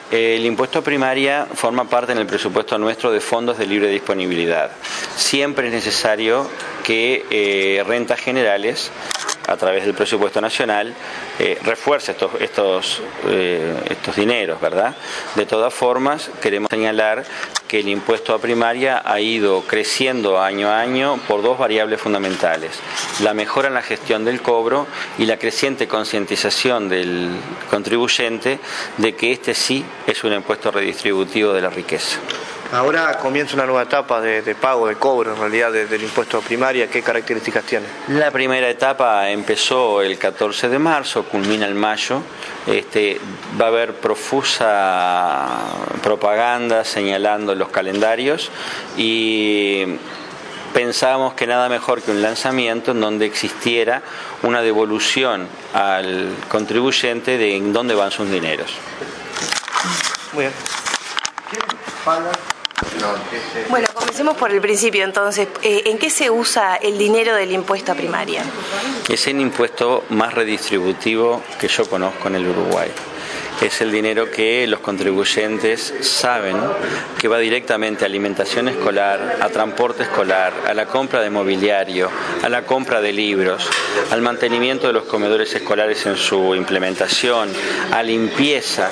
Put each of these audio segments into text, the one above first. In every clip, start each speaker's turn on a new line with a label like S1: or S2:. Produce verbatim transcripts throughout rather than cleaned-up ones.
S1: El impuesto a primaria forma parte en el presupuesto nuestro de fondos de libre disponibilidad. Siempre es necesario que eh, rentas generales, a través del presupuesto nacional, eh, refuerce estos, estos, eh, estos dineros, ¿verdad? De todas formas, queremos señalar que el impuesto a primaria ha ido creciendo año a año por dos variables fundamentales: la mejora en la gestión del cobro y la creciente concientización del contribuyente de que este sí es un impuesto redistributivo de la riqueza.
S2: Ahora comienza una nueva etapa de, de pago, de cobro en realidad de, del impuesto a primaria. ¿Qué características tiene?
S1: La primera etapa empezó el catorce de marzo, culmina el mayo. Este, va a haber profusa propaganda señalando los calendarios y pensábamos que nada mejor que un lanzamiento en donde existiera una devolución al contribuyente de en dónde van sus dineros.
S2: Muy bien.
S3: Bueno, comencemos por el principio entonces. ¿En qué se usa el dinero del impuesto a primaria?
S1: Es el impuesto más redistributivo que yo conozco en el Uruguay. Es el dinero que los contribuyentes saben que va directamente a alimentación escolar, a transporte escolar, a la compra de mobiliario, a la compra de libros, al mantenimiento de los comedores escolares en su implementación, a limpieza.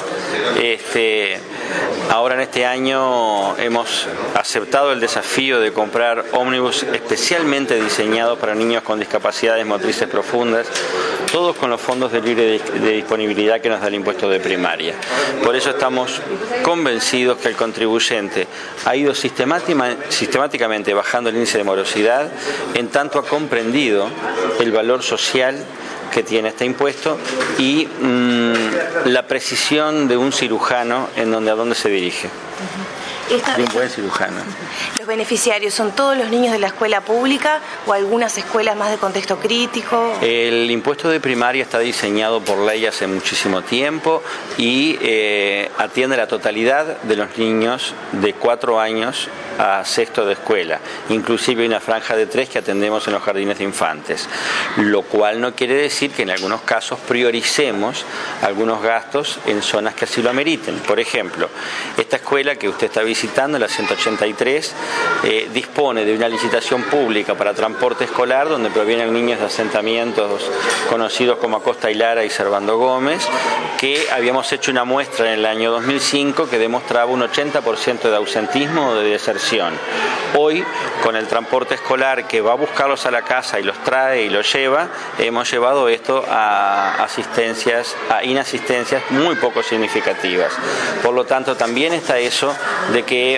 S1: Este, ahora en este año hemos aceptado el desafío de comprar ómnibus especialmente diseñados para niños con discapacidades motrices profundas, todos con los fondos de libre de disponibilidad que nos da el impuesto de primaria. Por eso estamos convencidos que el contribuyente ha ido sistemáticamente bajando el índice de morosidad, en tanto ha comprendido el valor social que tiene este impuesto y mmm, la precisión de un cirujano en donde a dónde se dirige.
S3: Esta,
S1: de un buen cirujano.
S3: ¿Los beneficiarios son todos los niños de la escuela pública o algunas escuelas más de contexto crítico?
S1: El impuesto de primaria está diseñado por ley hace muchísimo tiempo y eh, atiende la totalidad de los niños de cuatro años a sexto de escuela. Inclusive hay una franja de tres que atendemos en los jardines de infantes, lo cual no quiere decir que en algunos casos prioricemos algunos gastos en zonas que así lo ameriten. Por ejemplo, esta escuela que usted está visitando, la ciento ochenta y tres, eh, dispone de una licitación pública para transporte escolar donde provienen niños de asentamientos conocidos como Acosta y Lara y Servando Gómez, que habíamos hecho una muestra en el año dos mil cinco que demostraba un ochenta por ciento de ausentismo o de deserción. Hoy, con el transporte escolar que va a buscarlos a la casa y los trae y los lleva, hemos llevado esto a asistencias, a inasistencias muy poco significativas. Por lo tanto, también está eso de que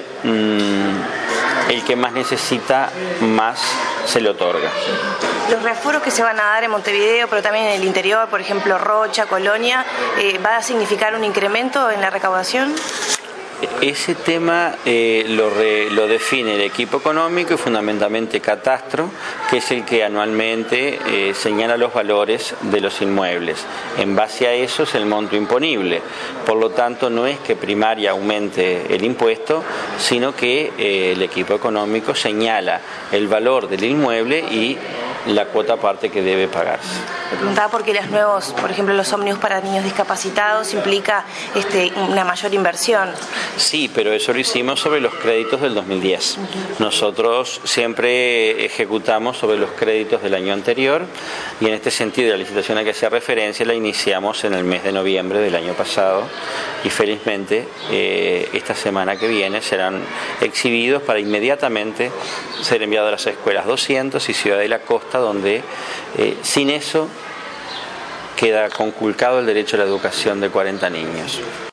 S1: mmm, el que más necesita, más se le otorga.
S3: Los reaforos que se van a dar en Montevideo, pero también en el interior, por ejemplo Rocha, Colonia, eh, ¿va a significar un incremento en la recaudación?
S1: Ese tema eh, lo, re, lo define el equipo económico y fundamentalmente Catastro, que es el que anualmente eh, señala los valores de los inmuebles. En base a eso es el monto imponible. Por lo tanto, no es que primaria aumente el impuesto, sino que eh, el equipo económico señala el valor del inmueble y la cuota aparte que debe pagarse.
S3: Me preguntaba por qué los nuevos, por ejemplo, los ómnibus para niños discapacitados implica este, una mayor inversión.
S1: Sí, pero eso lo hicimos sobre los créditos del dos mil diez. Uh-huh. Nosotros siempre ejecutamos sobre los créditos del año anterior y en este sentido la licitación a que hacía referencia la iniciamos en el mes de noviembre del año pasado y felizmente eh, esta semana que viene serán exhibidos para inmediatamente ser enviados a las escuelas doscientos y Ciudad de la Costa, donde eh, sin eso queda conculcado el derecho a la educación de cuarenta niños.